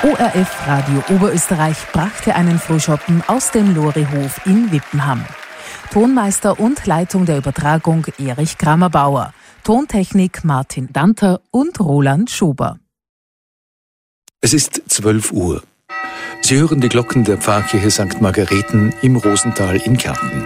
ORF Radio Oberösterreich brachte einen Frühschoppen aus dem Lorihof in Wippenham. Tonmeister und Leitung der Übertragung Erich Kramer-Bauer. Tontechnik Martin Danter und Roland Schober. Es ist 12 Uhr. Sie hören die Glocken der Pfarrkirche St. Margareten im Rosental in Kärnten.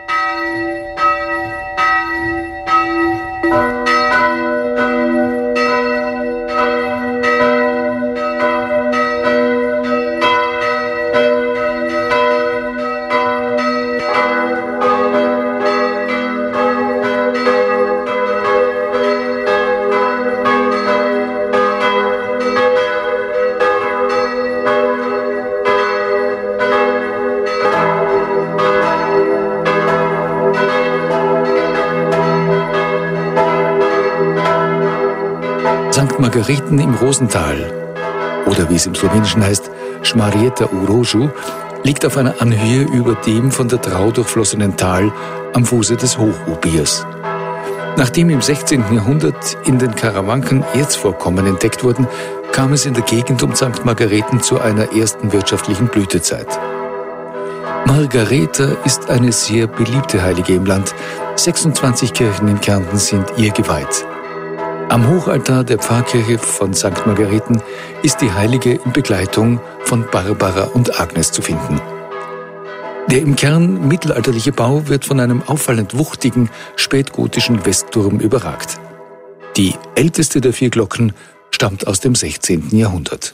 St. Margareten im Rosental, oder wie es im Slowenischen heißt, Šmarjeta u Rožu, liegt auf einer Anhöhe über dem von der Drau durchflossenen Tal am Fuße des Hochubiers. Nachdem im 16. Jahrhundert in den Karawanken Erzvorkommen entdeckt wurden, kam es in der Gegend um St. Margareten zu einer ersten wirtschaftlichen Blütezeit. Margareta ist eine sehr beliebte Heilige im Land. 26 Kirchen in Kärnten sind ihr geweiht. Am Hochaltar der Pfarrkirche von St. Margareten ist die Heilige in Begleitung von Barbara und Agnes zu finden. Der im Kern mittelalterliche Bau wird von einem auffallend wuchtigen, spätgotischen Westturm überragt. Die älteste der 4 Glocken stammt aus dem 16. Jahrhundert.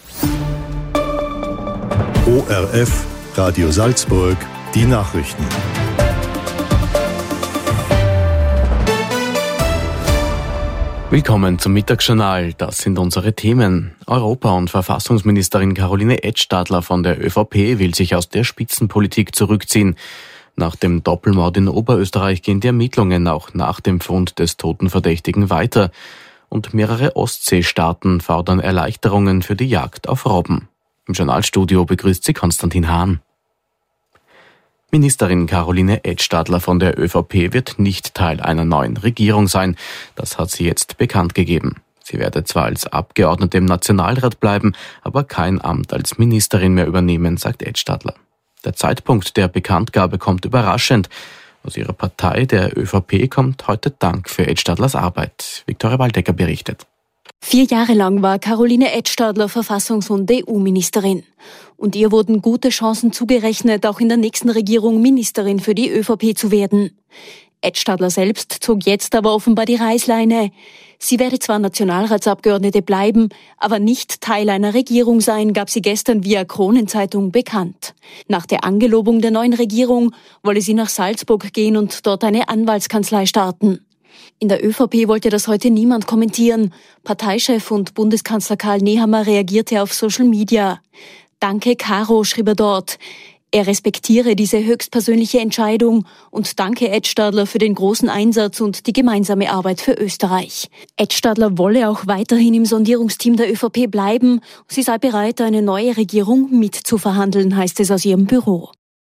ORF Radio Salzburg, die Nachrichten. Willkommen zum Mittagsjournal. Das sind unsere Themen. Europa- und Verfassungsministerin Caroline Edstadler von der ÖVP will sich aus der Spitzenpolitik zurückziehen. Nach dem Doppelmord in Oberösterreich gehen die Ermittlungen auch nach dem Fund des toten Verdächtigen weiter. Und mehrere Ostseestaaten fordern Erleichterungen für die Jagd auf Robben. Im Journalstudio begrüßt sie Konstantin Hahn. Ministerin Caroline Edstadler von der ÖVP wird nicht Teil einer neuen Regierung sein. Das hat sie jetzt bekannt gegeben. Sie werde zwar als Abgeordnete im Nationalrat bleiben, aber kein Amt als Ministerin mehr übernehmen, sagt Edstadler. Der Zeitpunkt der Bekanntgabe kommt überraschend. Aus ihrer Partei, der ÖVP, kommt heute Dank für Edstadlers Arbeit. Viktoria Waldecker berichtet. 4 Jahre lang war Caroline Edstadler Verfassungs- und EU-Ministerin. Und ihr wurden gute Chancen zugerechnet, auch in der nächsten Regierung Ministerin für die ÖVP zu werden. Edstadler selbst zog jetzt aber offenbar die Reißleine. Sie werde zwar Nationalratsabgeordnete bleiben, aber nicht Teil einer Regierung sein, gab sie gestern via Kronenzeitung bekannt. Nach der Angelobung der neuen Regierung wolle sie nach Salzburg gehen und dort eine Anwaltskanzlei starten. In der ÖVP wollte das heute niemand kommentieren. Parteichef und Bundeskanzler Karl Nehammer reagierte auf Social Media. Danke, Caro, schrieb er dort. Er respektiere diese höchstpersönliche Entscheidung und danke Edstadler für den großen Einsatz und die gemeinsame Arbeit für Österreich. Edstadler wolle auch weiterhin im Sondierungsteam der ÖVP bleiben. Sie sei bereit, eine neue Regierung mitzuverhandeln, heißt es aus ihrem Büro.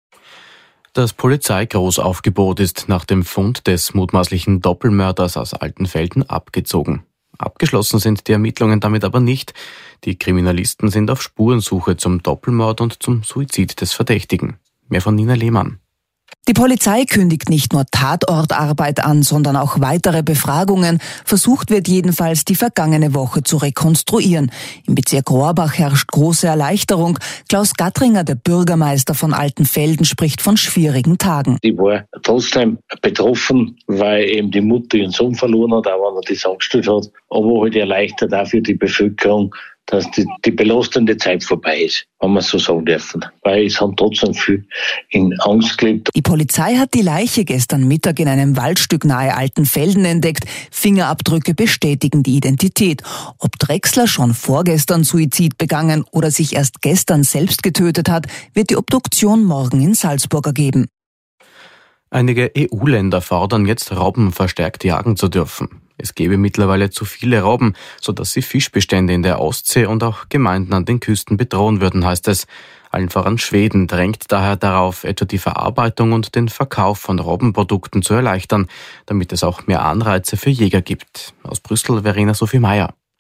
Das Polizeigroßaufgebot ist nach dem Fund des mutmaßlichen Doppelmörders aus Altenfelden abgezogen. Abgeschlossen sind die Ermittlungen damit aber nicht. Die Kriminalisten sind auf Spurensuche zum Doppelmord und zum Suizid des Verdächtigen. Mehr von Nina Lehmann. Die Polizei kündigt nicht nur Tatortarbeit an, sondern auch weitere Befragungen. Versucht wird jedenfalls, die vergangene Woche zu rekonstruieren. Im Bezirk Rohrbach herrscht große Erleichterung. Klaus Gattringer, der Bürgermeister von Altenfelden, spricht von schwierigen Tagen. Ich war trotzdem betroffen, weil eben die Mutter ihren Sohn verloren hat, auch wenn er das angestellt hat. Aber halt erleichtert auch für die Bevölkerung, dass die belastende Zeit vorbei ist, wenn wir so sagen dürfen. Weil es haben trotzdem viel in Angst gelebt. Die Polizei hat die Leiche gestern Mittag in einem Waldstück nahe Altenfelden entdeckt. Fingerabdrücke bestätigen die Identität. Ob Drechsler schon vorgestern Suizid begangen oder sich erst gestern selbst getötet hat, wird die Obduktion morgen in Salzburg ergeben. Einige EU-Länder fordern jetzt, Robben verstärkt jagen zu dürfen. Es gäbe mittlerweile zu viele Robben, sodass sie Fischbestände in der Ostsee und auch Gemeinden an den Küsten bedrohen würden, heißt es. Allen voran Schweden drängt daher darauf, etwa die Verarbeitung und den Verkauf von Robbenprodukten zu erleichtern, damit es auch mehr Anreize für Jäger gibt. Aus Brüssel, Verena Sophie Meyer.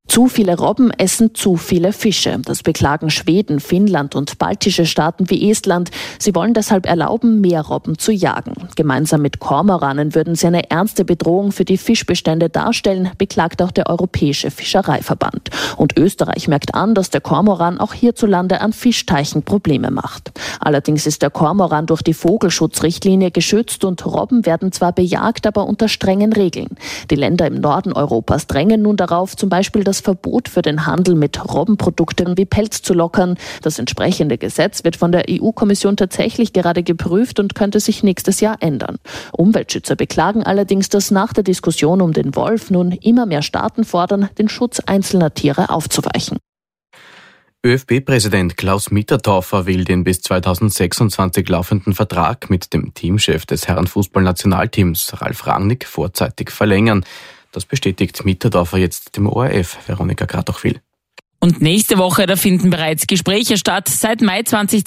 Zu viele Robben essen zu viele Fische. Das beklagen Schweden, Finnland und baltische Staaten wie Estland. Sie wollen deshalb erlauben, mehr Robben zu jagen. Gemeinsam mit Kormoranen würden sie eine ernste Bedrohung für die Fischbestände darstellen, beklagt auch der Europäische Fischereiverband. Und Österreich merkt an, dass der Kormoran auch hierzulande an Fischteichen Probleme macht. Allerdings ist der Kormoran durch die Vogelschutzrichtlinie geschützt und Robben werden zwar bejagt, aber unter strengen Regeln. Die Länder im Norden Europas drängen nun darauf, zum Beispiel das Verbot für den Handel mit Robbenprodukten wie Pelz zu lockern. Das entsprechende Gesetz wird von der EU-Kommission tatsächlich gerade geprüft und könnte sich nächstes Jahr ändern. Umweltschützer beklagen allerdings, dass nach der Diskussion um den Wolf nun immer mehr Staaten fordern, den Schutz einzelner Tiere aufzuweichen. ÖFB-Präsident Klaus Mitterdorfer will den bis 2026 laufenden Vertrag mit dem Teamchef des Herrenfußballnationalteams, Ralf Rangnick, vorzeitig verlängern. Das bestätigt Mitterdorfer jetzt dem ORF, Veronika Kratochwil. Und nächste Woche, da finden bereits Gespräche statt. Seit Mai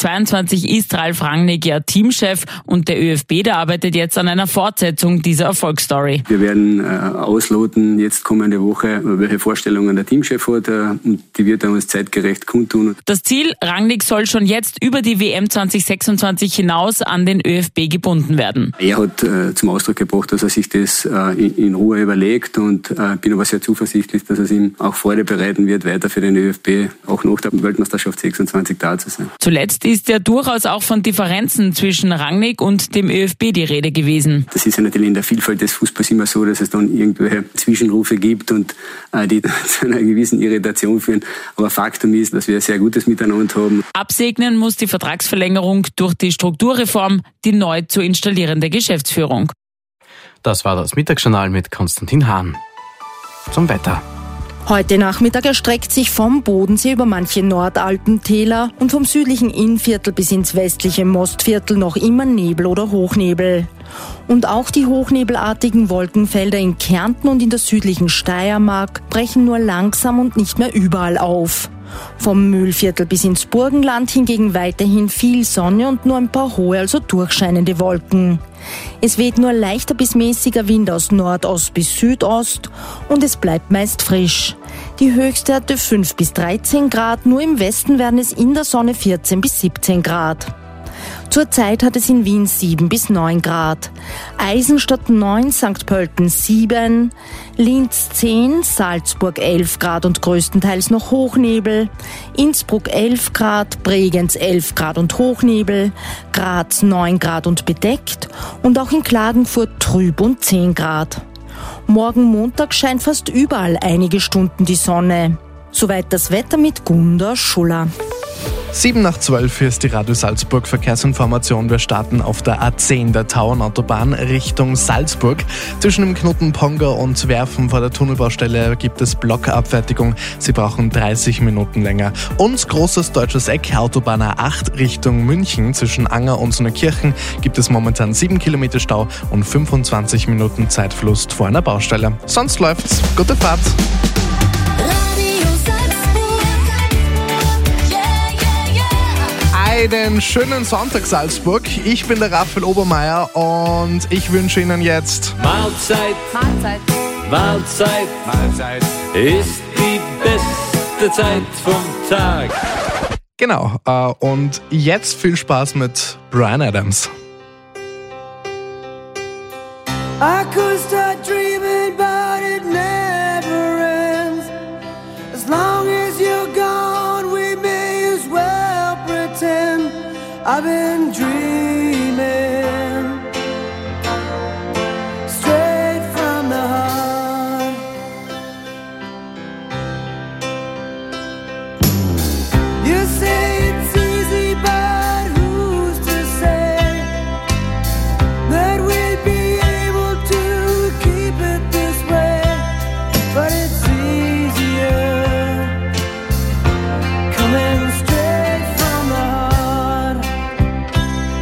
2022 ist Ralf Rangnick ja Teamchef und der ÖFB, der arbeitet jetzt an einer Fortsetzung dieser Erfolgsstory. Wir werden ausloten jetzt kommende Woche, welche Vorstellungen der Teamchef hat, und die wird er uns zeitgerecht kundtun. Das Ziel, Rangnick soll schon jetzt über die WM 2026 hinaus an den ÖFB gebunden werden. Er hat zum Ausdruck gebracht, dass er sich das in Ruhe überlegt, und bin aber sehr zuversichtlich, dass es ihm auch Freude bereiten wird, weiter für den ÖFB auch nach der Weltmeisterschaft 26 da zu sein. Zuletzt ist ja durchaus auch von Differenzen zwischen Rangnick und dem ÖFB die Rede gewesen. Das ist ja natürlich in der Vielfalt des Fußballs immer so, dass es dann irgendwelche Zwischenrufe gibt und die zu einer gewissen Irritation führen. Aber Faktum ist, dass wir ein sehr gutes Miteinander haben. Absegnen muss die Vertragsverlängerung durch die Strukturreform, die neu zu installierende Geschäftsführung. Das war das Mittagsjournal mit Konstantin Hahn. Zum Wetter. Heute Nachmittag erstreckt sich vom Bodensee über manche Nordalpentäler und vom südlichen Innviertel bis ins westliche Mostviertel noch immer Nebel oder Hochnebel. Und auch die hochnebelartigen Wolkenfelder in Kärnten und in der südlichen Steiermark brechen nur langsam und nicht mehr überall auf. Vom Mühlviertel bis ins Burgenland hingegen weiterhin viel Sonne und nur ein paar hohe, also durchscheinende Wolken. Es weht nur leichter bis mäßiger Wind aus Nordost bis Südost und es bleibt meist frisch. Die Höchstwerte 5 bis 13 Grad, nur im Westen werden es in der Sonne 14 bis 17 Grad. Zurzeit hat es in Wien 7 bis 9 Grad. Eisenstadt 9, St. Pölten 7, Linz 10, Salzburg 11 Grad und größtenteils noch Hochnebel, Innsbruck 11 Grad, Bregenz 11 Grad und Hochnebel, Graz 9 Grad und bedeckt und auch in Klagenfurt trüb und 10 Grad. Morgen Montag scheint fast überall einige Stunden die Sonne. Soweit das Wetter mit Gunda Schuller. 7:12 ist die Radio Salzburg Verkehrsinformation. Wir starten auf der A10 der Tauernautobahn Richtung Salzburg. Zwischen dem Knoten Ponga und Werfen vor der Tunnelbaustelle gibt es Blockabfertigung. Sie brauchen 30 Minuten länger. Und großes deutsches Eck, Autobahn A8 Richtung München. Zwischen Anger und Sonnekirchen gibt es momentan 7 Kilometer Stau und 25 Minuten Zeitverlust vor einer Baustelle. Sonst läuft's. Gute Fahrt! Einen schönen Sonntag, Salzburg. Ich bin der Raphael Obermeier und ich wünsche Ihnen jetzt Mahlzeit. Mahlzeit. Mahlzeit. Mahlzeit ist die beste Zeit vom Tag. Genau, und jetzt viel Spaß mit Bryan Adams. I could start dreaming, but it never ends. As long as you're gone, we may as well pretend I've been dreaming straight from the heart. You say it's easy, but who's to say that we'll be able to keep it this way? But it's easier coming straight from the heart.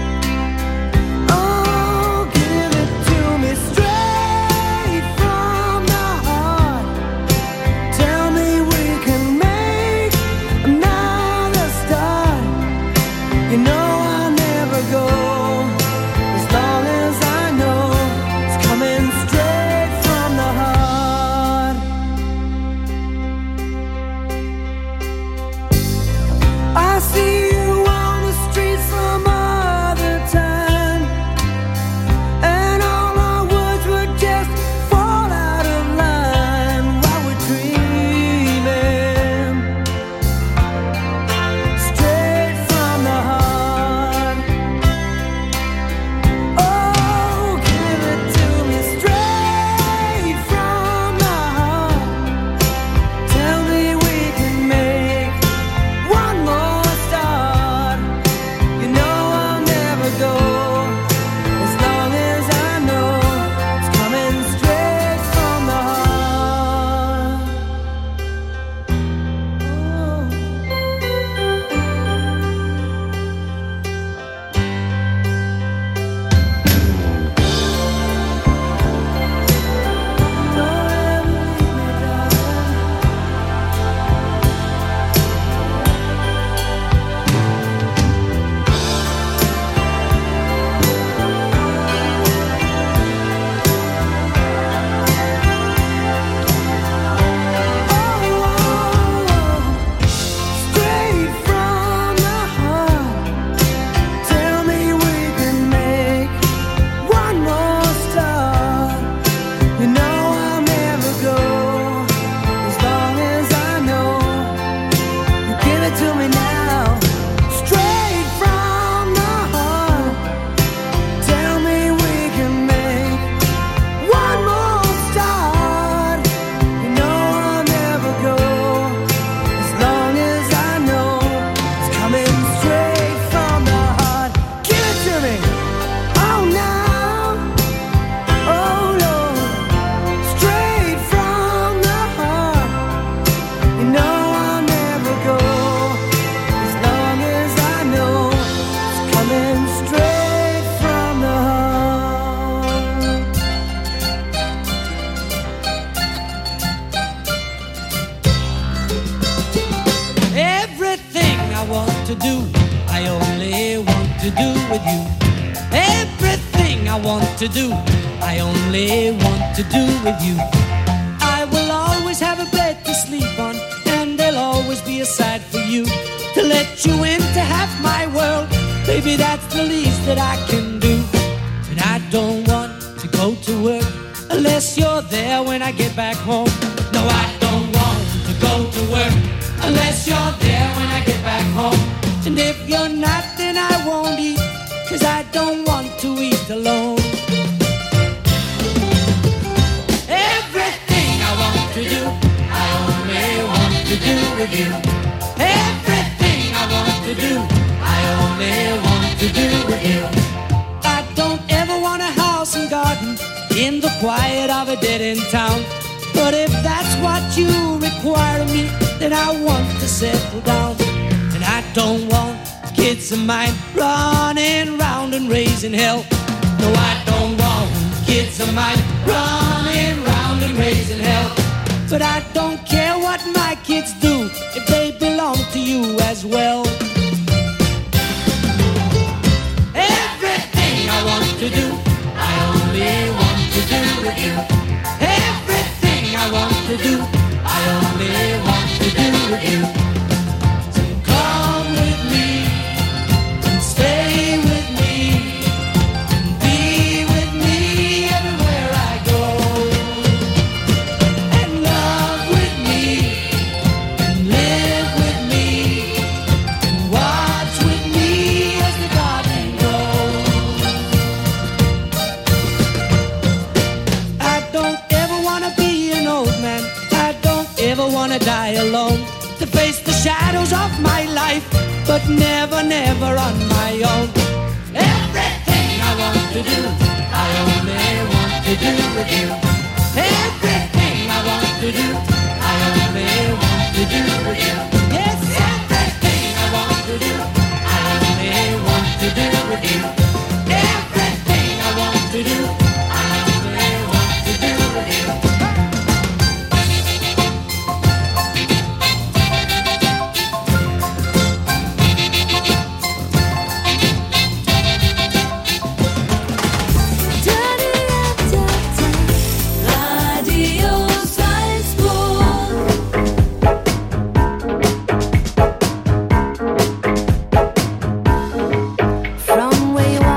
to do, I only want to do with you. I will always have a bed to sleep on, and there'll always be a side for you. To let you into half my world, baby, that's the least that I can do. And I don't want to go to work unless you're there when I get back home. No, I don't want to go to work unless you're there when I get back home. And if you're not, then I won't eat, 'cause I don't want to eat alone. Everything I want to do, I only want to do with you. Everything I want to do, I only want to do with you. I don't ever want a house and garden in the quiet of a dead-end town. But if that's what you require of me, then I want to settle down. And I don't want kids of mine running round and raising hell. No, I don't want kids of mine running round and raising hell. But I don't care what my kids do if they belong to you as well. Everything I want to do, I only want to do with you. Everything I want to do, I only want to do with you. So come with me and stay with me and be with me everywhere I go. And love with me and live with me and watch with me as the garden grows. I don't ever want to be an old man. I don't ever want to die alone. To face the shadows of my life, but never, never on my own. Everything I want to do, I only want to do with you. Everything I want to do, I only want to do with you. Yes, everything I want to do, I only want to do with you. Everything I want to do, I only want to do with you. From where you are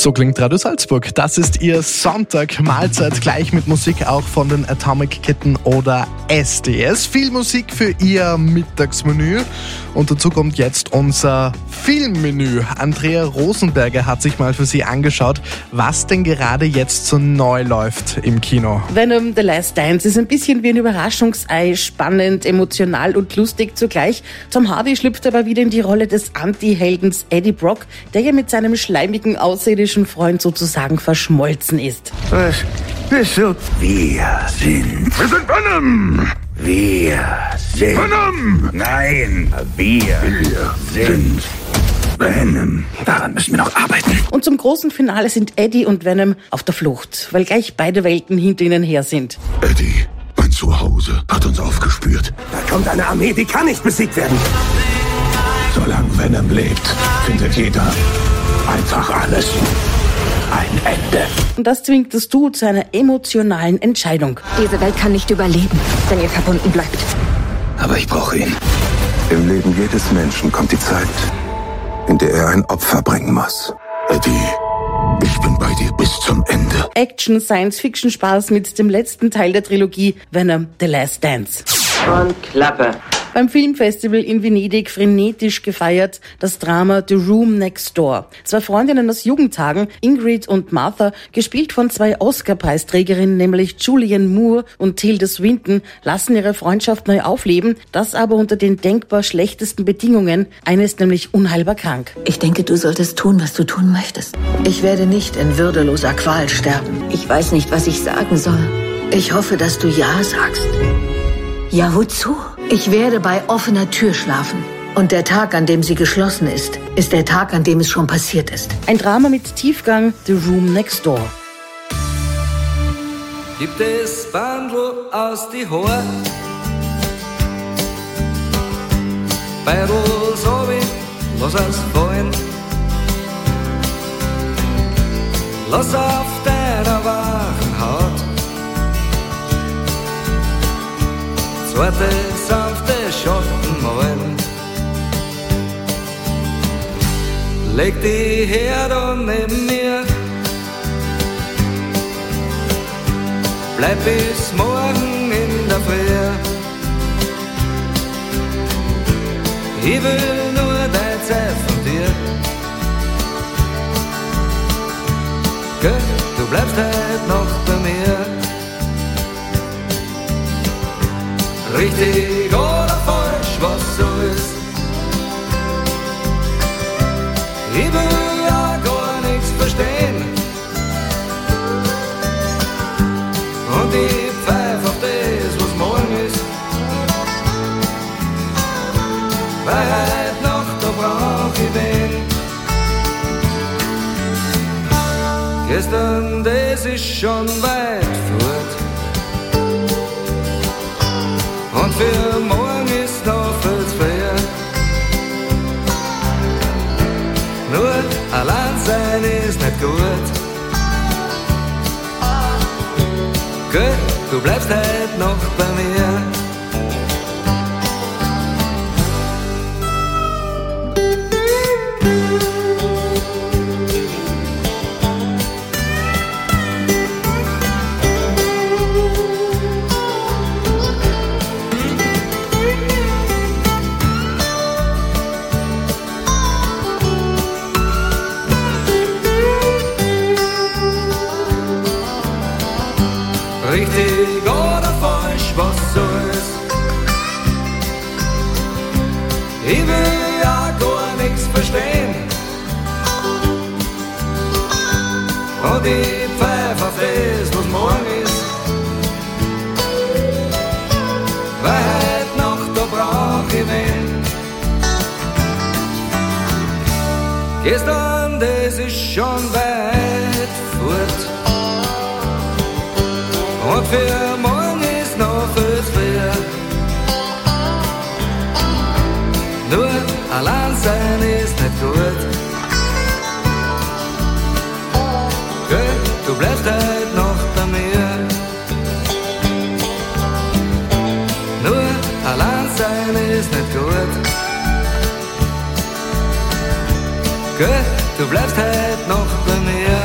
So klingt Radio Salzburg. Das ist Ihr Sonntag-Mahlzeit, gleich mit Musik auch von den Atomic Kitten oder SDS. Viel Musik für Ihr Mittagsmenü. Und dazu kommt jetzt unser Filmmenü. Andrea Rosenberger hat sich mal für Sie angeschaut, was denn gerade jetzt so neu läuft im Kino. Venom: The Last Dance ist ein bisschen wie ein Überraschungsei, spannend, emotional und lustig zugleich. Tom Hardy schlüpft aber wieder in die Rolle des Anti-Heldens Eddie Brock, der ja mit seinem schleimigen außerirdischen Freund sozusagen verschmolzen ist. Was bist du? Wir sind Venom! Wir sind Venom! Nein, wir sind Venom. Daran müssen wir noch arbeiten. Und zum großen Finale sind Eddie und Venom auf der Flucht, weil gleich beide Welten hinter ihnen her sind. Eddie, mein Zuhause, hat uns aufgespürt. Da kommt eine Armee, die kann nicht besiegt werden. Solange Venom lebt, findet jeder einfach alles ein Ende. Und das zwingt das Duo zu einer emotionalen Entscheidung. Diese Welt kann nicht überleben, wenn ihr verbunden bleibt. Aber ich brauche ihn. Im Leben jedes Menschen kommt die Zeit, in der er ein Opfer bringen muss. Eddie, ich bin bei dir bis zum Ende. Action, Science-Fiction-Spaß mit dem letzten Teil der Trilogie Venom: The Last Dance. Und Klappe. Beim Filmfestival in Venedig frenetisch gefeiert das Drama The Room Next Door. Zwei Freundinnen aus Jugendtagen, Ingrid und Martha, gespielt von zwei Oscar-Preisträgerinnen, nämlich Julianne Moore und Tilda Swinton, lassen ihre Freundschaft neu aufleben, das aber unter den denkbar schlechtesten Bedingungen. Eine ist nämlich unheilbar krank. Ich denke, du solltest tun, was du tun möchtest. Ich werde nicht in würdeloser Qual sterben. Ich weiß nicht, was ich sagen soll. Ich hoffe, dass du Ja sagst. Ja, wozu? Ich werde bei offener Tür schlafen. Und der Tag, an dem sie geschlossen ist, ist der Tag, an dem es schon passiert ist. Ein Drama mit Tiefgang, The Room Next Door. Gibt es Bandel aus die Haar? Beidel so wie, lass es fallen. Lass auf deiner wachen Haut zweite sanfte Schatten malen. Leg die her da neben mir, bleib bis morgen in der Früh. Ich will nur dein Zeit von dir. Gell, du bleibst heute noch bei mir. Richtig oder falsch, was so ist. Ich will ja gar nichts verstehen. Und ich pfeif auf das, was morgen ist. Weil heute Nacht, da brauch ich wen. Gestern, das ist schon weit fort. Und für morgen ist noch viel zu früh. Nur allein sein ist nicht gut. Gut, du bleibst heute noch bei mir. Richtig oder falsch, was so ist. Ich will ja gar nichts verstehen. Und ich pfeif auf das, was morgen ist. Weil heute Nacht, da brauch ich wen. Gestern, das ist schon weit fort. Und für morgen ist noch viel zu früh. Nur allein sein ist nicht gut. Gut, du bleibst heute noch bei mir. Nur allein sein ist nicht gut. Gut, du bleibst heute noch bei mir.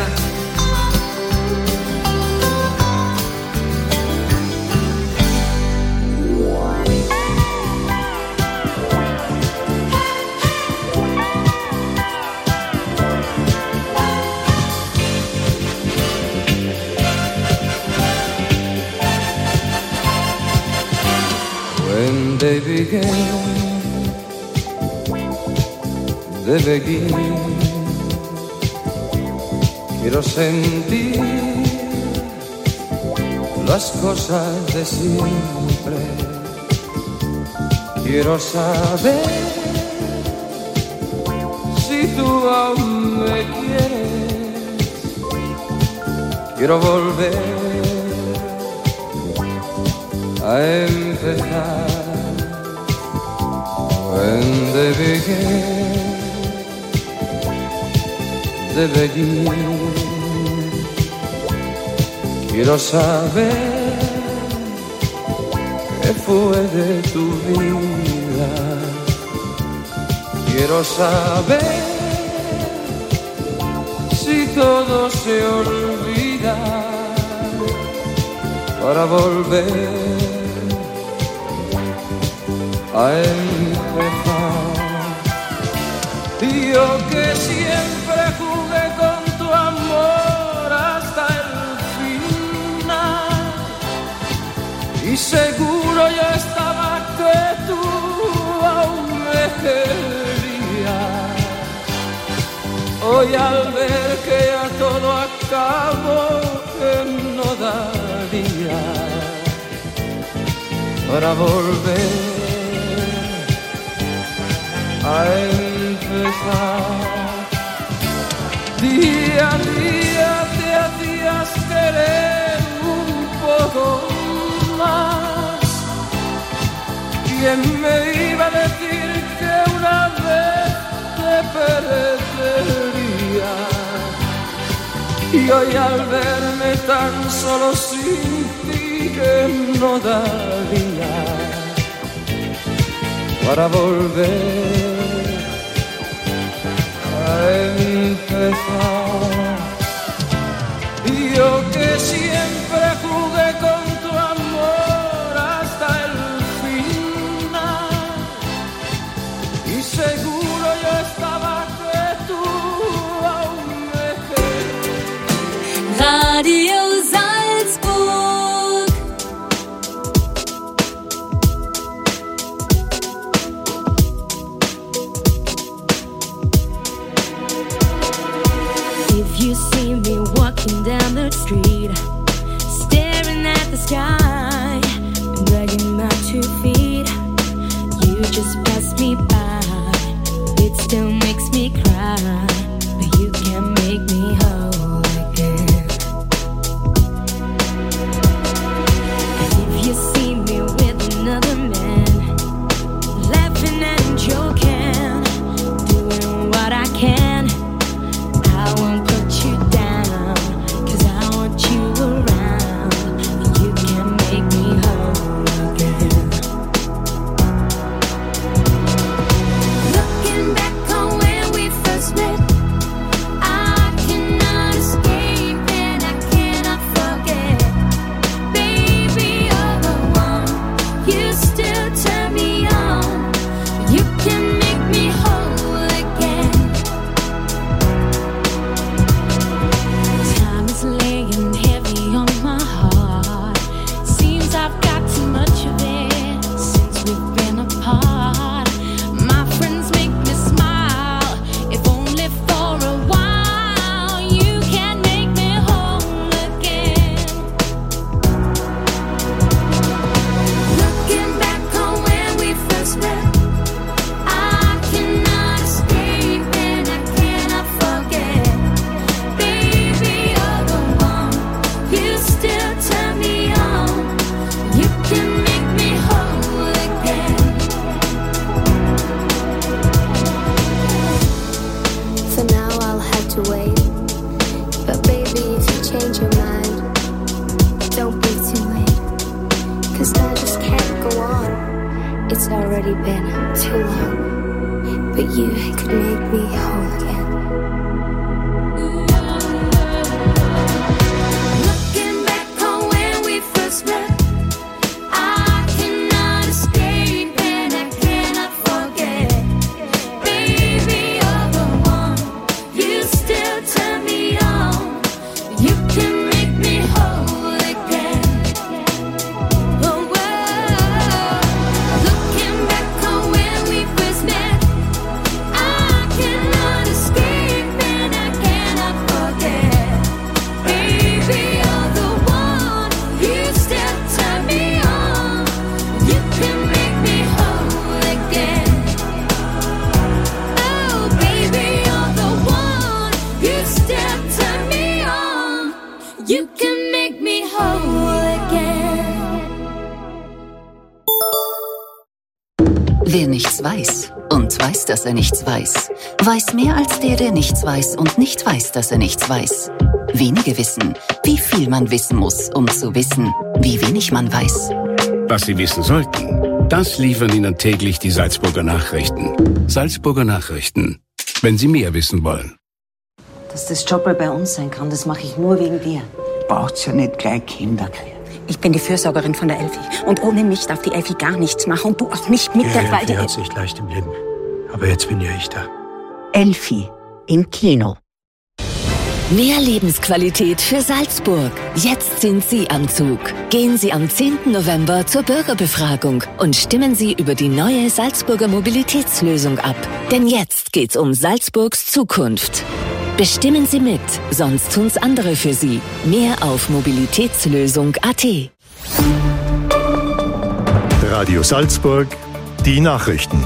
they began, they begin. Quiero sentir las cosas de siempre. Quiero saber si tú aún me quieres. Quiero volver a empezar. When they began, they begin. Quiero saber qué fue de tu vida. Quiero saber si todo se olvida para volver a empezar. Yo que siempre jugué con tu amor hasta el final, y seguro yo estaba que tú aún me querías. Hoy al ver que ya todo acabó, que no daría para volver a empezar. Día a día te hacías querer un poco más. ¿Quién me iba a decir que una vez te perdería? Y hoy al verme tan solo sin ti, que no daría para volver a empezar. Y yo que siempre jugué con tu amor hasta el final, y seguro yo estaba que tú aún me querías. Radio Salzburg. You see me walking down the street, staring at the sky, dragging my 2 feet. You just pass me by, it still makes me cry, but you can make me whole again. And if you see me with another man, laughing and joking, doing what I can, I won't put you down, 'cause I want you around, and you can make me whole again. Looking back on when we first met, I cannot escape and I cannot forget. Baby, you're the one, you still turn me on, you can make me whole again. Time is laying heavy on my heart. Seems I've got too much of it since we've been apart. My friends make me smile, if only for a while. You can make me whole again. Looking back on when we first met, I cannot escape and I cannot forget. Baby, you're the one, you still turn me on, you can make me whole again. For now I'll have to wait, but baby, if you change your mind, don't be too late, 'cause I just can't go on. It's already been too long, but you could make me whole again. Looking back on when we first met, I cannot escape and I cannot forget. Baby, you're the one, you still turn me on, you can make me whole again. Oh, well, looking You can make me whole again. Wer nichts weiß und weiß, dass er nichts weiß, weiß mehr als der nichts weiß und nicht weiß, dass er nichts weiß. Wenige wissen, wie viel man wissen muss, um zu wissen, wie wenig man weiß. Was Sie wissen sollten, das liefern Ihnen täglich die Salzburger Nachrichten. Salzburger Nachrichten, wenn Sie mehr wissen wollen. Dass das Jobber bei uns sein kann, das mache ich nur wegen dir. Braucht's ja nicht gleich Kinder kriegen. Ich bin die Fürsorgerin von der Elfi. Und ohne mich darf die Elfi gar nichts machen. Und du auch nicht mit der Elfi hat sich leicht im Leben. Aber jetzt bin ja ich da. Elfi im Kino. Mehr Lebensqualität für Salzburg. Jetzt sind Sie am Zug. Gehen Sie am 10. November zur Bürgerbefragung und stimmen Sie über die neue Salzburger Mobilitätslösung ab. Denn jetzt geht's um Salzburgs Zukunft. Bestimmen Sie mit, sonst tun's andere für Sie. Mehr auf mobilitätslösung.at. Radio Salzburg, die Nachrichten.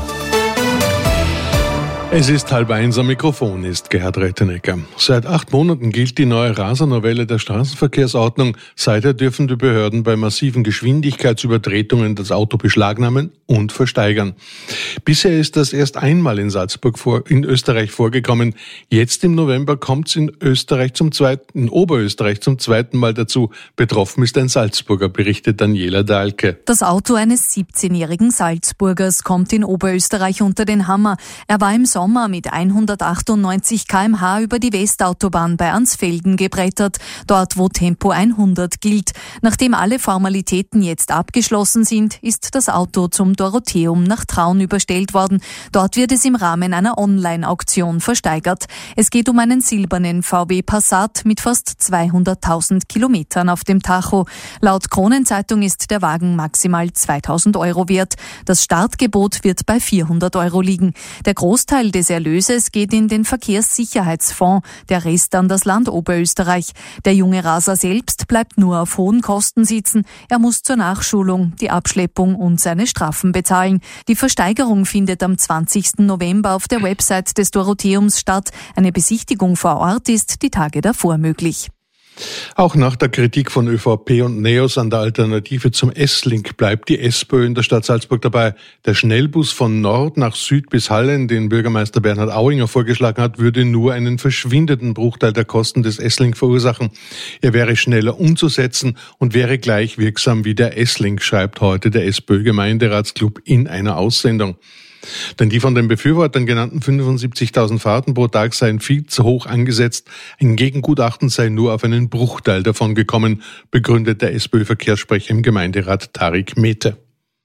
Es ist 12:30, am Mikrofon ist Gerhard Rettenecker. Seit 8 Monaten gilt die neue Raser-Novelle der Straßenverkehrsordnung. Seither dürfen die Behörden bei massiven Geschwindigkeitsübertretungen das Auto beschlagnahmen und versteigern. Bisher ist das erst einmal in Österreich vorgekommen. Jetzt im November kommt es in Oberösterreich zum zweiten Mal dazu. Betroffen ist ein Salzburger, berichtet Daniela Dahlke. Das Auto eines 17-jährigen Salzburgers kommt in Oberösterreich unter den Hammer. Er war im Sommer mit 198 km/h über die Westautobahn bei Ansfelden gebrettert, dort wo Tempo 100 gilt. Nachdem alle Formalitäten jetzt abgeschlossen sind, ist das Auto zum Dorotheum nach Traun überstellt worden. Dort wird es im Rahmen einer Online-Auktion versteigert. Es geht um einen silbernen VW Passat mit fast 200.000 Kilometern auf dem Tacho. Laut Kronenzeitung ist der Wagen maximal 2.000 Euro wert. Das Startgebot wird bei 400 Euro liegen. Der Großteil des Erlöses geht in den Verkehrssicherheitsfonds, der Rest an das Land Oberösterreich. Der junge Raser selbst bleibt nur auf hohen Kosten sitzen. Er muss zur Nachschulung, die Abschleppung und seine Strafen bezahlen. Die Versteigerung findet am 20. November auf der Website des Dorotheums statt. Eine Besichtigung vor Ort ist die Tage davor möglich. Auch nach der Kritik von ÖVP und NEOS an der Alternative zum S-Link bleibt die SPÖ in der Stadt Salzburg dabei. Der Schnellbus von Nord nach Süd bis Hallen, den Bürgermeister Bernhard Auinger vorgeschlagen hat, würde nur einen verschwindenden Bruchteil der Kosten des S-Link verursachen. Er wäre schneller umzusetzen und wäre gleich wirksam wie der S-Link, schreibt heute der SPÖ-Gemeinderatsclub in einer Aussendung. Denn die von den Befürwortern genannten 75.000 Fahrten pro Tag seien viel zu hoch angesetzt. Ein Gegengutachten sei nur auf einen Bruchteil davon gekommen, begründet der SPÖ-Verkehrssprecher im Gemeinderat Tarik Mete.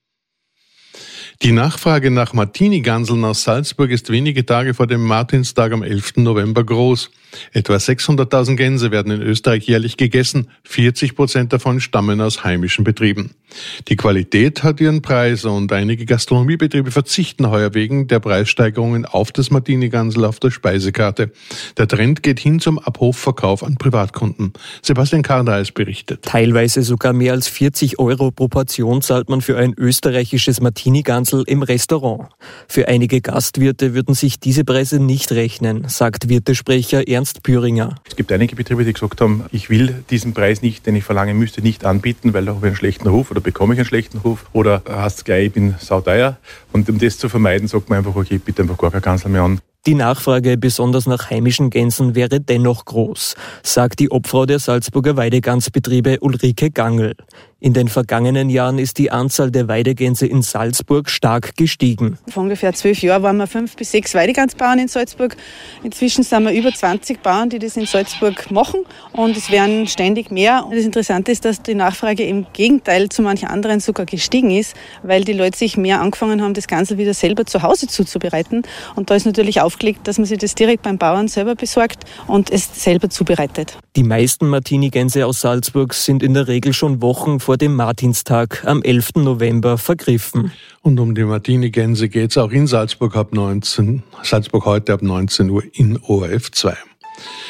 Die Nachfrage nach Martini-Ganseln aus Salzburg ist wenige Tage vor dem Martinstag am 11. November groß. Etwa 600.000 Gänse werden in Österreich jährlich gegessen, 40% davon stammen aus heimischen Betrieben. Die Qualität hat ihren Preis und einige Gastronomiebetriebe verzichten heuer wegen der Preissteigerungen auf das Martini-Gansel auf der Speisekarte. Der Trend geht hin zum Abhofverkauf an Privatkunden. Sebastian Karneis berichtet. Teilweise sogar mehr als 40 Euro pro Portion zahlt man für ein österreichisches Martini-Gansel im Restaurant. Für einige Gastwirte würden sich diese Preise nicht rechnen, sagt Wirtesprecher Ernst Püringer. Es gibt einige Betriebe, die gesagt haben, ich will diesen Preis nicht, den ich verlangen müsste, nicht anbieten, weil da habe ich einen schlechten Ruf oder bekomme ich einen schlechten Ruf oder hast gleich, ich bin sauteuer. Und um das zu vermeiden, sagt man einfach, okay, bitte einfach gar kein Gansel mehr an. Die Nachfrage besonders nach heimischen Gänsen wäre dennoch groß, sagt die Obfrau der Salzburger Weidegansbetriebe Ulrike Gangl. In den vergangenen Jahren ist die Anzahl der Weidegänse in Salzburg stark gestiegen. Vor ungefähr 12 Jahren waren wir 5 bis 6 Weidegansbauern in Salzburg. Inzwischen sind wir über 20 Bauern, die das in Salzburg machen und es werden ständig mehr. Und das Interessante ist, dass die Nachfrage im Gegenteil zu manchen anderen sogar gestiegen ist, weil die Leute sich mehr angefangen haben, das Gansel wieder selber zu Hause zuzubereiten. Und da ist natürlich aufgelegt, dass man sich das direkt beim Bauern selber besorgt und es selber zubereitet. Die meisten Martini-Gänse aus Salzburg sind in der Regel schon Wochen vor dem Martinstag am 11. November vergriffen. Und um die Martini-Gänse geht es auch in Salzburg heute ab 19 Uhr in ORF 2.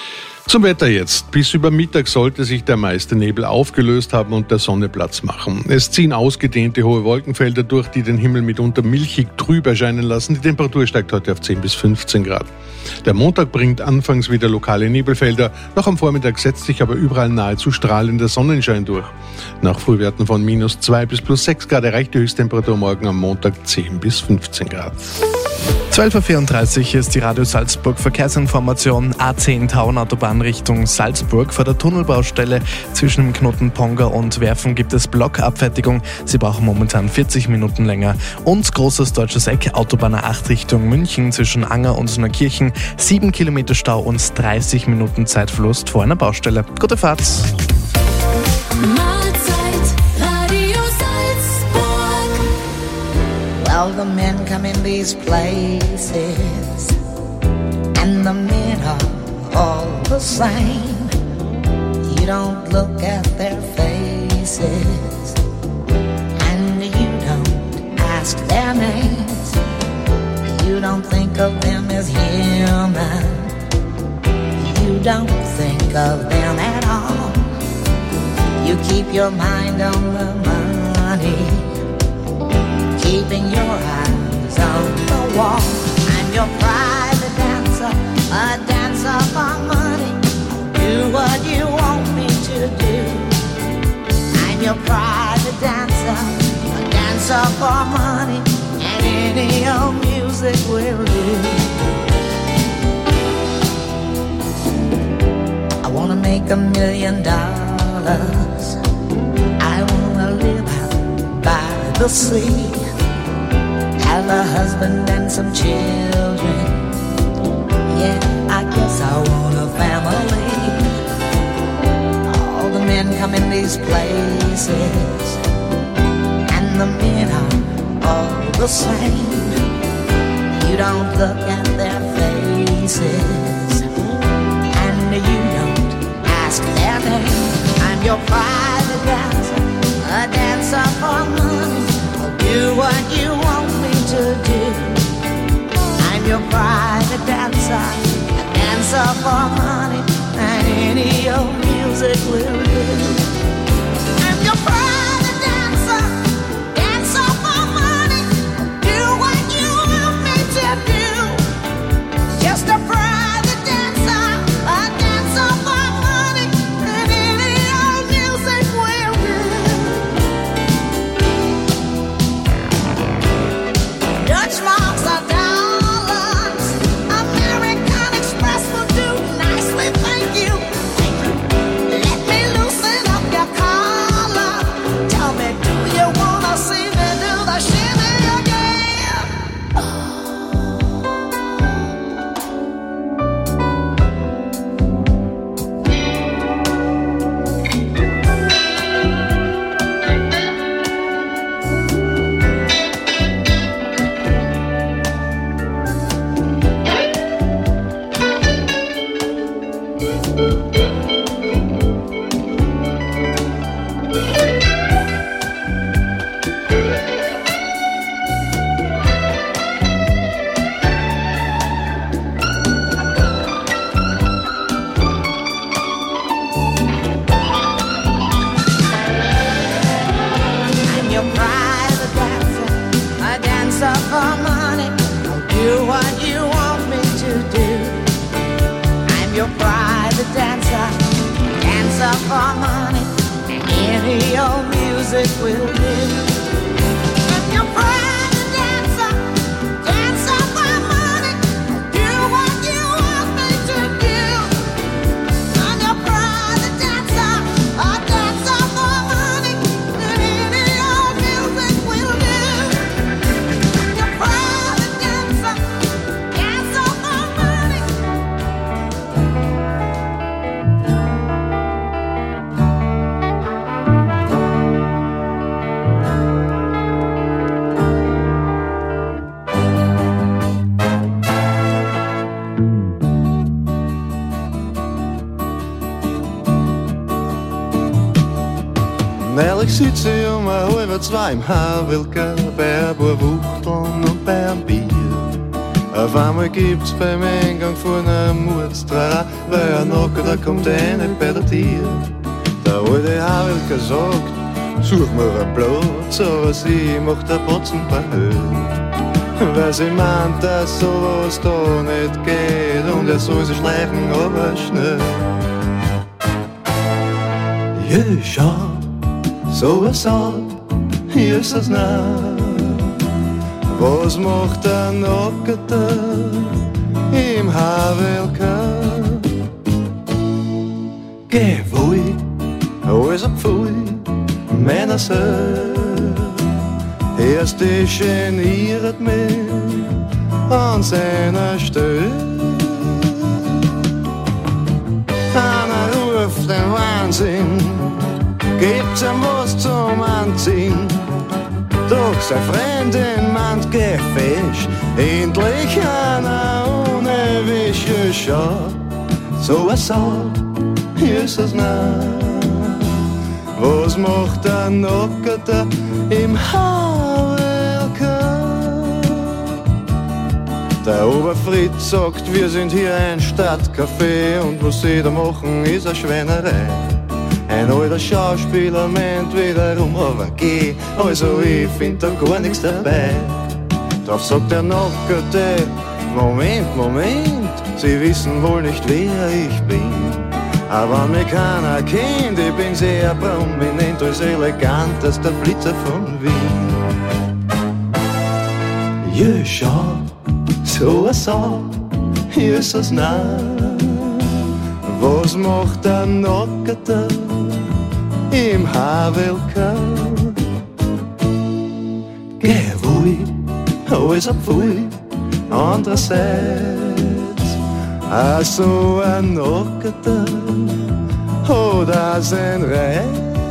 Zum Wetter jetzt. Bis über Mittag sollte sich der meiste Nebel aufgelöst haben und der Sonne Platz machen. Es ziehen ausgedehnte hohe Wolkenfelder durch, die den Himmel mitunter milchig trüb erscheinen lassen. Die Temperatur steigt heute auf 10 bis 15 Grad. Der Montag bringt anfangs wieder lokale Nebelfelder. Noch am Vormittag setzt sich aber überall nahezu strahlender Sonnenschein durch. Nach Frühwerten von -2 bis +6 Grad erreicht die Höchsttemperatur morgen am Montag 10 bis 15 Grad. 12.34 Uhr ist die Radio Salzburg Verkehrsinformation. A10 Tauern-Autobahn Richtung Salzburg. Vor der Tunnelbaustelle zwischen dem Knoten Ponga und Werfen gibt es Blockabfertigung. Sie brauchen momentan 40 Minuten länger. Und großes deutsches Eck, Autobahn A8 Richtung München zwischen Anger und Neukirchen. 7 Kilometer Stau und 30 Minuten Zeitverlust vor einer Baustelle. Gute Fahrt! Well, the men come in these places, and the men are all the same. You don't look at their faces, and you don't ask their names. You don't think of them as human. You don't think of them at all. You keep your mind on the money, keeping your eyes on the wall. I'm your private dancer, a dancer for money. Do what you want me to do. I'm your private dancer, a dancer for money, and any old music will do. I wanna make $1 million. I wanna live out by the sea, have a husband and some children. Yeah, I guess I want a family. All the men come in these places, and the men are all the same. You don't look at their faces, and you don't ask their name. I'm your private dancer, a dancer for money. I'll do what you want me to do. I'm your private dancer, a dancer for money, and any old music will do. I'm your private dancer, dancer for money. Do what you want me to do. Just a private dancer, a dancer for money, and any old music will do. Dutch marks are dollars, American Express will do nicely, thank you. Let me loosen up your collar. Tell me, do you wanna see me do the shimmy again? I'm your private dancer, a dancer for money. I'll do what you want me to do. I'm your private dancer, dancer for money, and any old music will do. I'm your private dancer, dancer for money. I'll do what you want me to do. I'm your private dancer, a dancer for money, and any old music will do. I'm your private dancer, dancer for money. Weil ich sitze um 1:30 im Havelka bei ein paar Wuchteln und bei einem Bier. Auf einmal gibt's beim Eingang von einem Mordstrara, weil ein Nacker, da kommt einer bei der Tür. Der alte Havelka sagt, such mir einen Platz, aber sie macht ein Batzen bei Höhe. Weil sie meint, dass sowas da nicht geht und er soll sich schleichen, aber schnell. Ja, schau, sowas an, hier ist es nah. Was macht der Nackerte im Havelka? Geh wohl, alles abvoll, meiner Söhne. Erst geniert mich an seiner Stelle. Einer ruft den Wahnsinn, gibt's ihm was zum Anziehen. Doch seine Freundin meint, geh fisch, endlich einer ohne Wische. Schau, so was sagt, hier ist es nah. Was macht der Nackerte im Havelka? Der Oberfritz sagt, wir sind hier ein Stadtcafé und was sie da machen ist eine Schweinerei. Ein alter Schauspieler meint wiederum, aber geh, also ich find da gar nichts dabei. Drauf sagt der Nackerte, Moment, Moment, Sie wissen wohl nicht, wer ich bin. Aber mich keiner kennt, ich bin sehr prominent, als elegantester Blitzer von Wien. Ja, schau, so was an, hier ist es nah. Was macht der Nackerte im Havelka? Geh wohl, alles abvoll, andererseits. So ein Nackerte hat auch sein Reiz.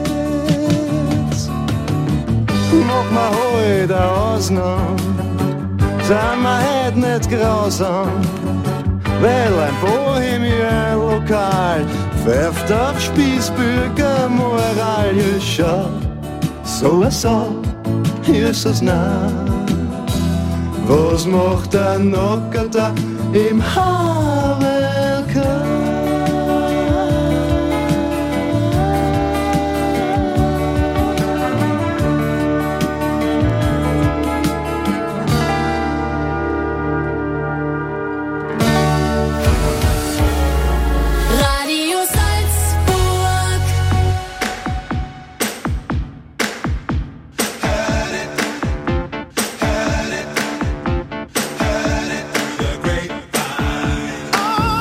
Mach mir heute eine Ausnahme, sind wir heute nicht grausam, weil ein Bohemian-Lokal pfeift auf Spießbürgermoral. Ja, schau, so was an, hier ist es nah. Was macht der Nackerte im Havelka? Radio Salzburg. Oh,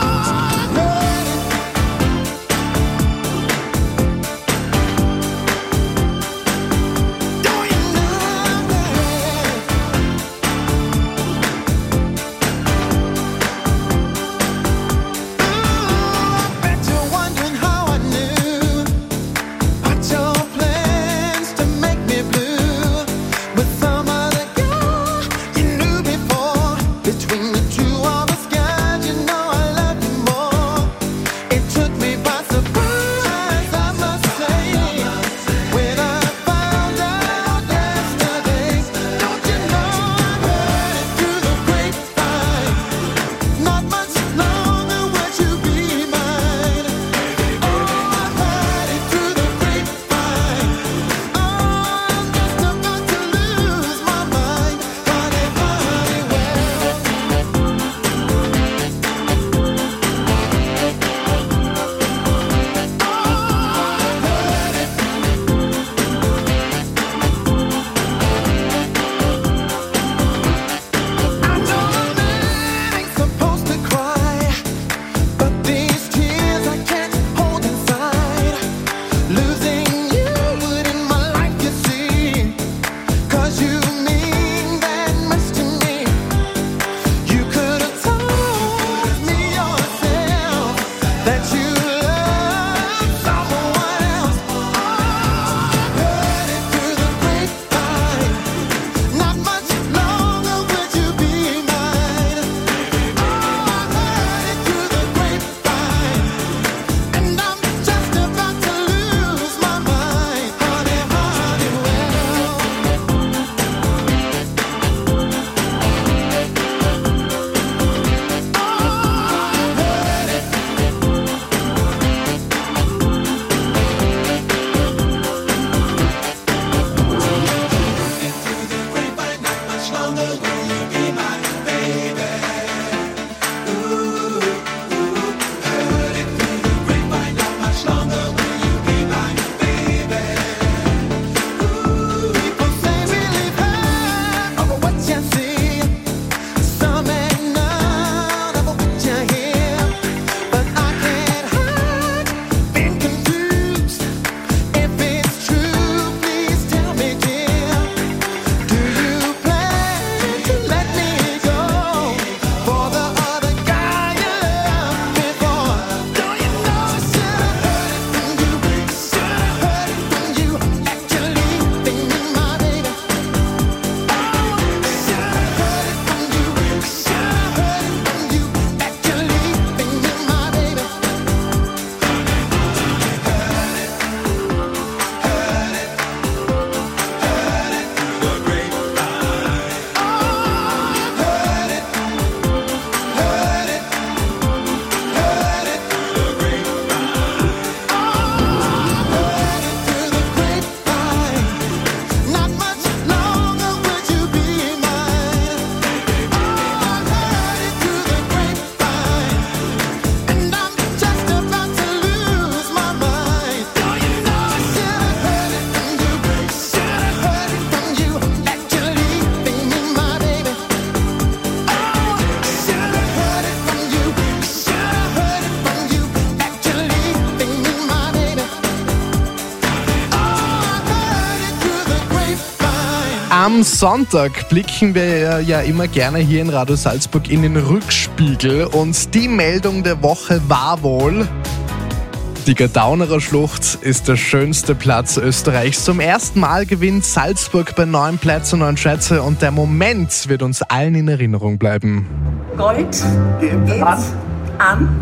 Am Sonntag blicken wir ja immer gerne hier in Radio Salzburg in den Rückspiegel und die Meldung der Woche war wohl: Die Gardaunerer Schlucht ist der schönste Platz Österreichs. Zum ersten Mal gewinnt Salzburg bei 9 Plätzen, 9 Schätze und der Moment wird uns allen in Erinnerung bleiben. Gold geht's an.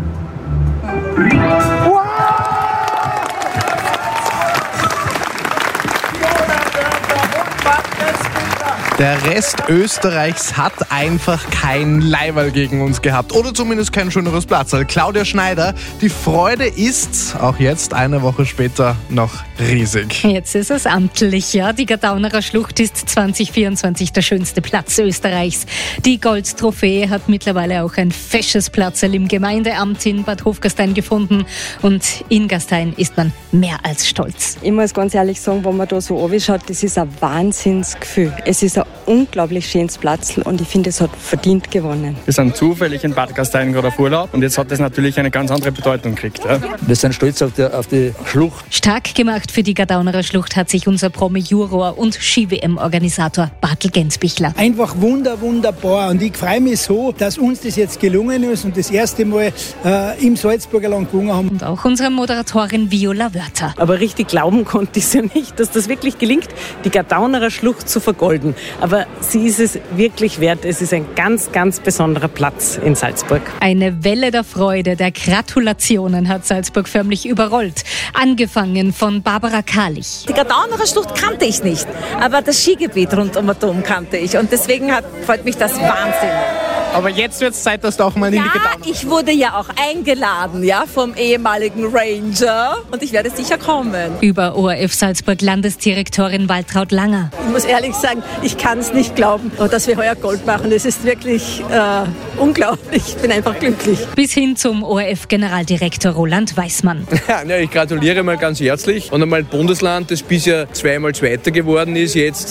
Der Rest Österreichs hat einfach kein Leiberl gegen uns gehabt. Oder zumindest kein schöneres Platzl. Claudia Schneider, die Freude ist, auch jetzt, eine Woche später, noch riesig. Jetzt ist es amtlich, ja. Die Gardaunerer Schlucht ist 2024 der schönste Platz Österreichs. Die Goldtrophäe hat mittlerweile auch ein fesches Platzl im Gemeindeamt in Bad Hofgastein gefunden. Und in Gastein ist man mehr als stolz. Ich muss ganz ehrlich sagen, wenn man da so anschaut, das ist ein Wahnsinnsgefühl. Es ist ein unglaublich schönes Platzl und ich finde, es hat verdient gewonnen. Wir sind zufällig in Bad Gastein gerade auf Urlaub und jetzt hat das natürlich eine ganz andere Bedeutung gekriegt. Ja. Wir sind stolz auf die Schlucht. Stark gemacht für die Gardaunerer Schlucht hat sich unser Promi-Juror und Ski-WM-Organisator Bartel Gensbichler. Einfach wunderbar und ich freue mich so, dass uns das jetzt gelungen ist und das erste Mal im Salzburger Land gewonnen haben. Und auch unsere Moderatorin Viola Wörter. Aber richtig glauben konnte ich ja nicht, dass das wirklich gelingt, die Gardaunerer Schlucht zu vergolden. Aber sie ist es wirklich wert. Es ist ein ganz, ganz besonderer Platz in Salzburg. Eine Welle der Freude, der Gratulationen hat Salzburg förmlich überrollt. Angefangen von Barbara Karlich. Die Gardaunerer Schlucht kannte ich nicht, aber das Skigebiet rund um den Dom kannte ich. Und deswegen freut mich das wahnsinnig. Aber jetzt wird es Zeit, dass du auch mal in die Gardaunerer... Ja, ich wurde ja auch eingeladen, vom ehemaligen Ranger. Und ich werde sicher kommen. Über ORF Salzburg Landesdirektorin Waltraud Langer. Ich muss ehrlich sagen, ich kann es nicht glauben, dass wir heuer Gold machen. Es ist wirklich unglaublich. Ich bin einfach glücklich. Bis hin zum ORF-Generaldirektor Roland Weißmann. Ja, ich gratuliere mal ganz herzlich. Und einmal Bundesland, das bisher zweimal Zweiter geworden ist, jetzt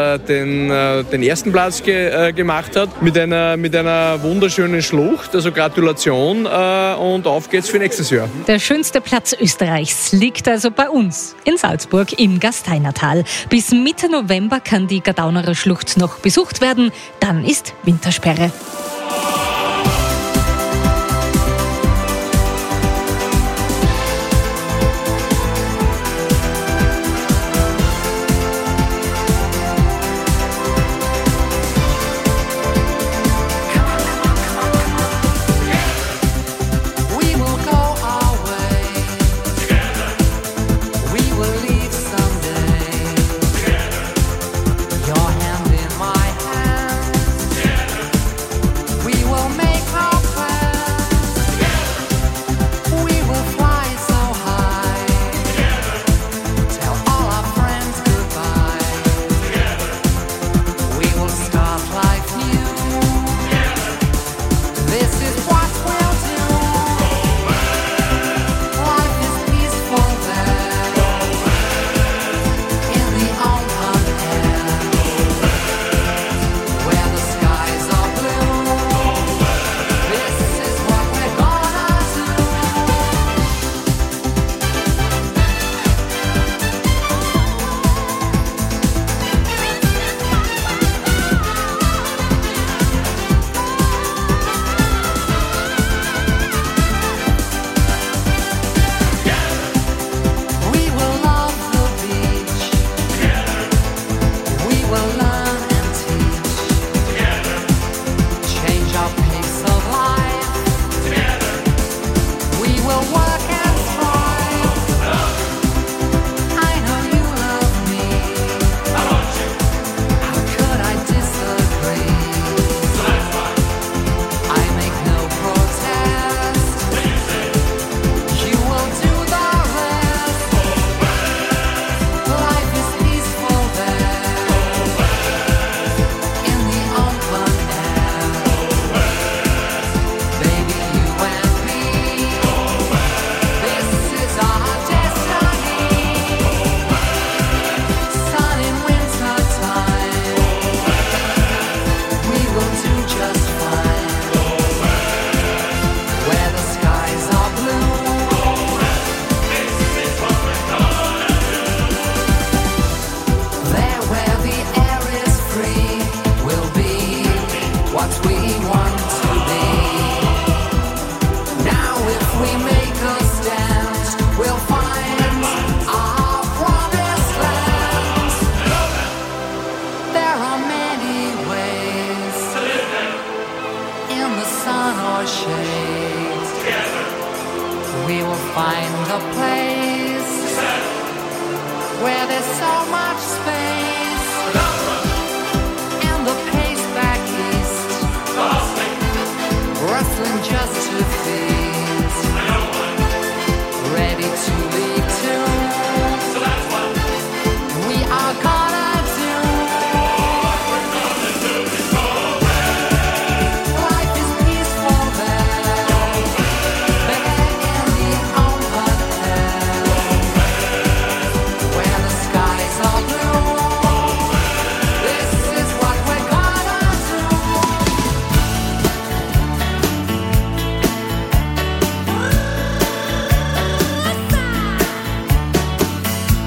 den ersten Platz gemacht hat mit einer wunderschönen Schlucht. Also Gratulation und auf geht's für nächstes Jahr. Der schönste Platz Österreichs liegt also bei uns in Salzburg im Gasteinertal. Bis Mitte November kann die Gardaunerer Schlucht noch besucht werden. Dann ist Wintersperre.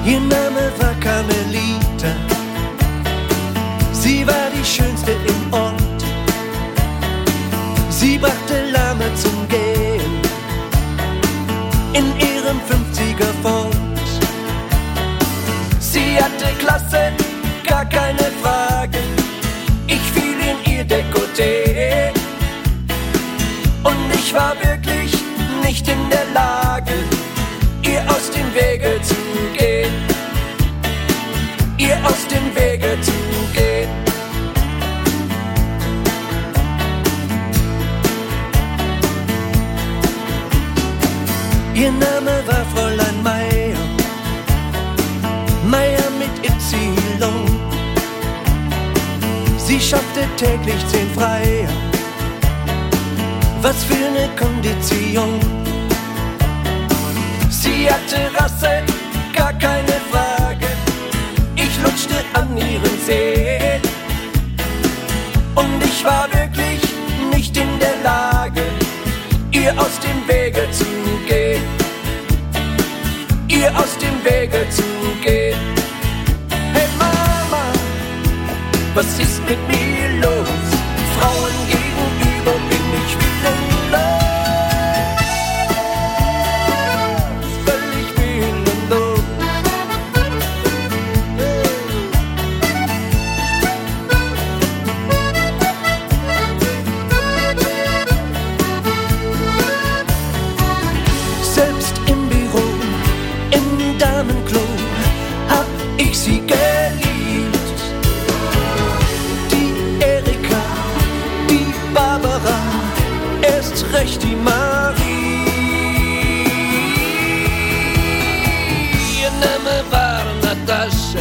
Ihr Name war Carmelita, sie war die Schönste im Ort. Sie brachte Lahme zum Gehen in ihrem 50er Ford. Sie hatte Klasse, gar keine Frage, ich fiel in ihr Dekolleté. Und ich war wirklich nicht in der Lage, ihr aus dem Wege zu gehen, ihr aus dem Wege zu gehen. Ihr Name war Fräulein Meier, Meier mit Y. Sie schaffte täglich 10 Freier, was für eine Kondition. Sie hatte Rasse, gar keine Frage, ich lutschte an ihren Zehen. Und ich war wirklich nicht in der Lage, ihr aus dem Wege zu gehen, ihr aus dem Wege zu gehen. Hey Mama, was ist mit mir los? Frauen gegenüber bin ich willenlos, völlig willenlos. Selbst im Büro, im Damenklo, hab ich sie geliebt. Die Erika, die Barbara, erst recht die Marie. Ihr Name war Natascha,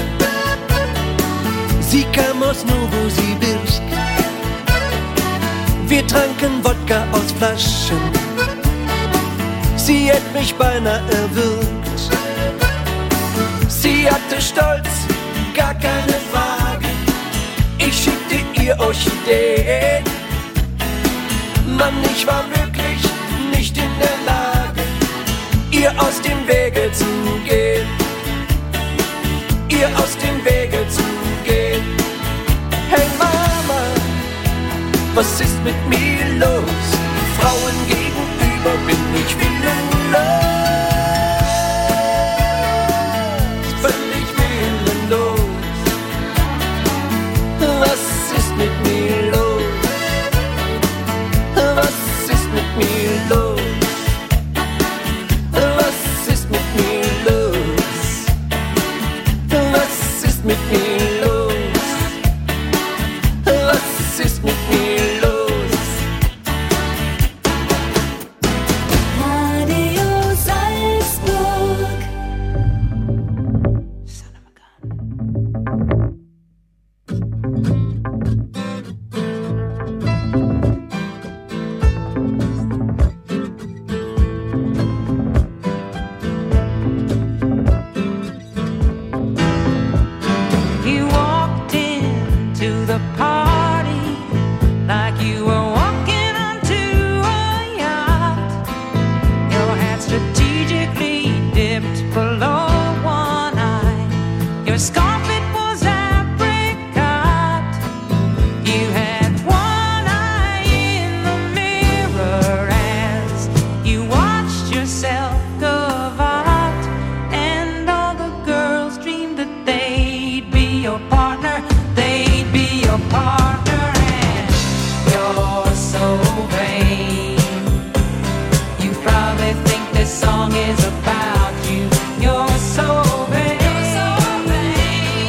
sie kam aus Novosibirsk. Wir tranken Wodka aus Flaschen, sie hätt mich beinahe erwürgt. Sie hatte Stolz, gar keine Frage, ich schickte ihr Orchideen. Mann, ich war wirklich nicht in der Lage, ihr aus dem Wege zu gehen, ihr aus dem Wege zu gehen. Hey Mama, was ist mit mir los? Frauen gegenüber bin ich willenlos, völlig willenlos. Was ist mit mir los? Was ist mit mir los? Was ist mit mir los? Was ist mit mir los? Was ist mit mir los? Radio Salzburg. You walked into the party like you were walking onto a yacht. Your hat strategically dipped below one eye. Your scarf, it was apricot. You had one eye in the mirror as you watched yourself gavotte. And all the girls dreamed that they'd be your partner. They'd be your partner, and you're so vain. You probably think this song is about you. You're so vain.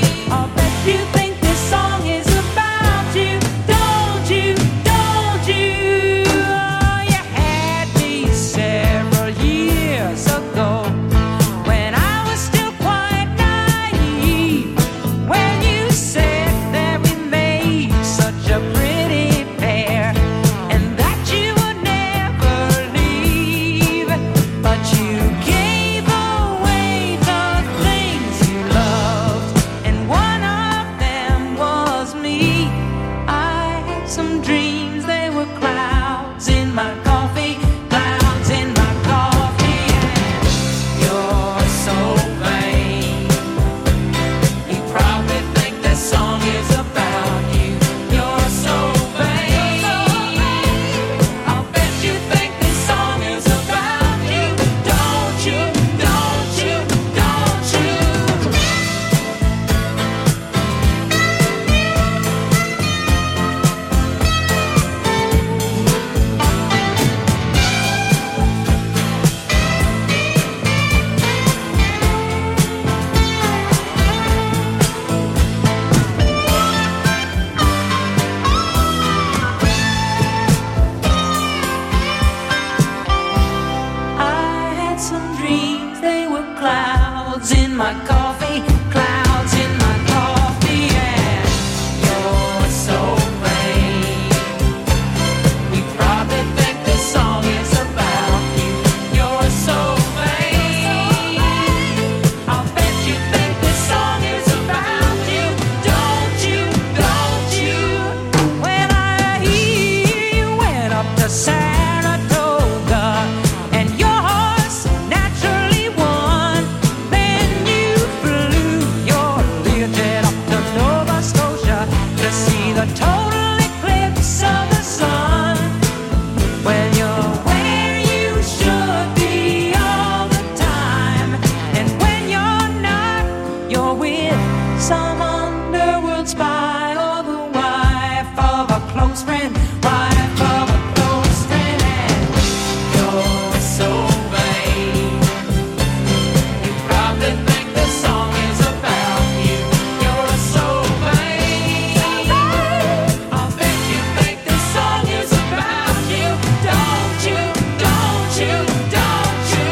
you're with some underworld spy or the wife of a close friend, wife of a close friend, and you're so vain. You probably think the song is about you. You're so vain. I'll bet you think the song is about you. Don't you, don't you, don't you?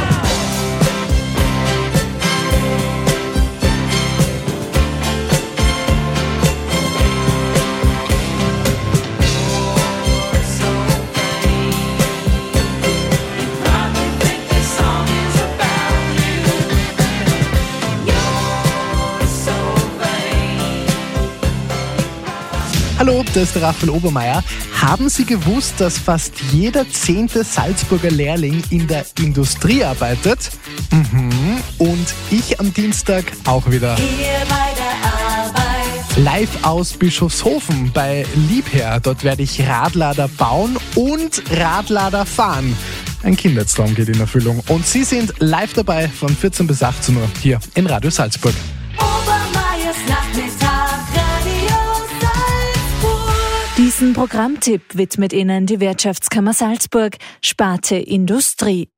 Hallo, das ist der Raphael Obermeier. Haben Sie gewusst, dass fast jeder 10. Salzburger Lehrling in der Industrie arbeitet? Und ich am Dienstag auch wieder. Hier bei der Arbeit. Live aus Bischofshofen bei Liebherr. Dort werde ich Radlader bauen und Radlader fahren. Ein Kindheitstraum geht in Erfüllung. Und Sie sind live dabei von 14 bis 18 Uhr hier in Radio Salzburg. Obermeiers Nachmittag, Radio Salzburg. Diesen Programmtipp widmet Ihnen die Wirtschaftskammer Salzburg, Sparte Industrie.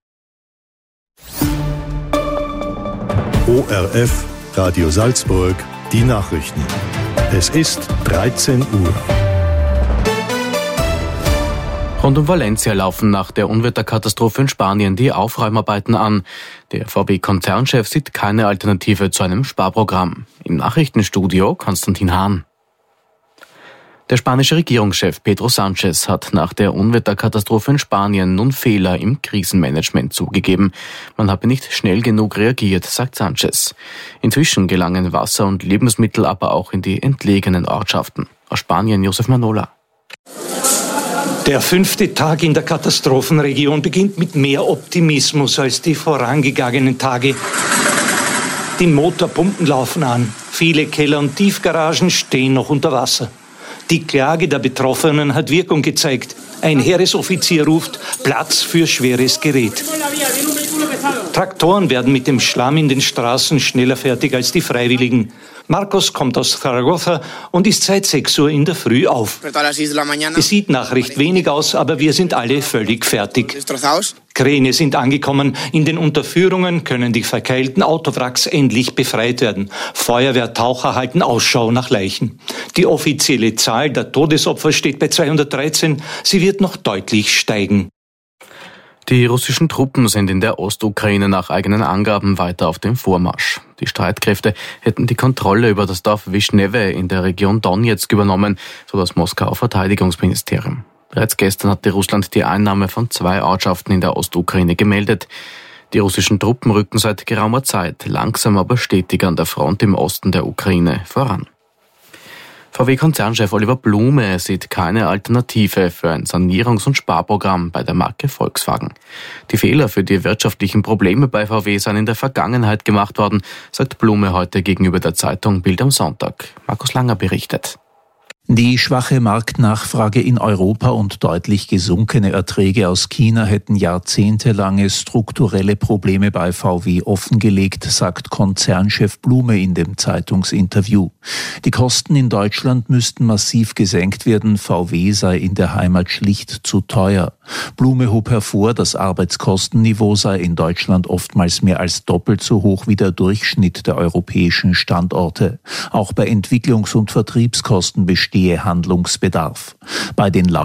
ORF Radio Salzburg, die Nachrichten. Es ist 13 Uhr. Rund um Valencia laufen nach der Unwetterkatastrophe in Spanien die Aufräumarbeiten an. Der VW-Konzernchef sieht keine Alternative zu einem Sparprogramm. Im Nachrichtenstudio Konstantin Hahn. Der spanische Regierungschef Pedro Sánchez hat nach der Unwetterkatastrophe in Spanien nun Fehler im Krisenmanagement zugegeben. Man habe nicht schnell genug reagiert, sagt Sánchez. Inzwischen gelangen Wasser und Lebensmittel aber auch in die entlegenen Ortschaften. Aus Spanien Josef Manola. Der 5. Tag in der Katastrophenregion beginnt mit mehr Optimismus als die vorangegangenen Tage. Die Motorpumpen laufen an. Viele Keller und Tiefgaragen stehen noch unter Wasser. Die Klage der Betroffenen hat Wirkung gezeigt. Ein Heeresoffizier ruft Platz für schweres Gerät. Traktoren werden mit dem Schlamm in den Straßen schneller fertig als die Freiwilligen. Marcos kommt aus Zaragoza und ist seit 6 Uhr in der Früh auf. Es sieht nach recht wenig aus, aber wir sind alle völlig fertig. Kräne sind angekommen. In den Unterführungen können die verkeilten Autowracks endlich befreit werden. Feuerwehrtaucher halten Ausschau nach Leichen. Die offizielle Zahl der Todesopfer steht bei 213. Sie wird noch deutlich steigen. Die russischen Truppen sind in der Ostukraine nach eigenen Angaben weiter auf dem Vormarsch. Die Streitkräfte hätten die Kontrolle über das Dorf Wischnewe in der Region Donetsk übernommen, so das Moskauer Verteidigungsministerium. Bereits gestern hatte Russland die Einnahme von 2 Ortschaften in der Ostukraine gemeldet. Die russischen Truppen rücken seit geraumer Zeit langsam aber stetig an der Front im Osten der Ukraine voran. VW-Konzernchef Oliver Blume sieht keine Alternative für ein Sanierungs- und Sparprogramm bei der Marke Volkswagen. Die Fehler für die wirtschaftlichen Probleme bei VW seien in der Vergangenheit gemacht worden, sagt Blume heute gegenüber der Zeitung Bild am Sonntag. Markus Langer berichtet. Die schwache Marktnachfrage in Europa und deutlich gesunkene Erträge aus China hätten jahrzehntelange strukturelle Probleme bei VW offengelegt, sagt Konzernchef Blume in dem Zeitungsinterview. Die Kosten in Deutschland müssten massiv gesenkt werden, VW sei in der Heimat schlicht zu teuer. Blume hob hervor, das Arbeitskostenniveau sei in Deutschland oftmals mehr als doppelt so hoch wie der Durchschnitt der europäischen Standorte. Auch bei Entwicklungs- und Vertriebskosten bestehe Handlungsbedarf. Bei den